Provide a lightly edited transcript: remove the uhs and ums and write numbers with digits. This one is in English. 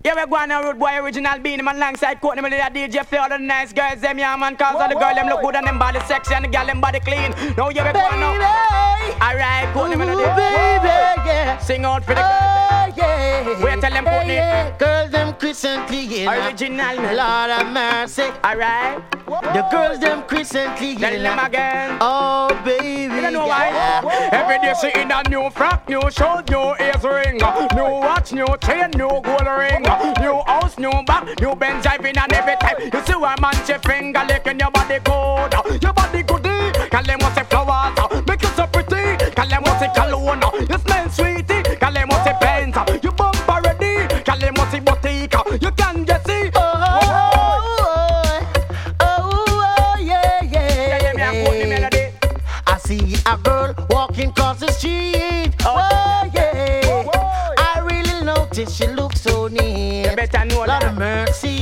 Yeah, we're going on Road Boy original being him alongside Courtney Melody, DJ Flay, all the nice girls, them yeah man, cause all the girls them look good and them body sexy and the girl them body clean. Now yeah, we're going on. Alright, Courtney Melody. Baby, yeah. Sing out for the girls. Yeah. Wait till them Courtney. Yeah. Girls them Christian clean. Original. Lord have mercy. Alright. The girls them Christian clean. Tell them again. Oh baby. You don't know why? Every day she in a new frock, new shirt, new ears ring, new watch, new chain, new gold ring, new house, new bag, new Benz driving and every time. You see why man she finger licking your body good, your body goodie. Call them what's a flowers, make you so pretty. Call them what's a cologne, you smell sweetie. Call them what's a pants, you bumper ready. Call them what's a boutique, you can just see. I see a girl walking across the street. Oh yeah. I really noticed she looks so neat. You better know Lord that. of mercy.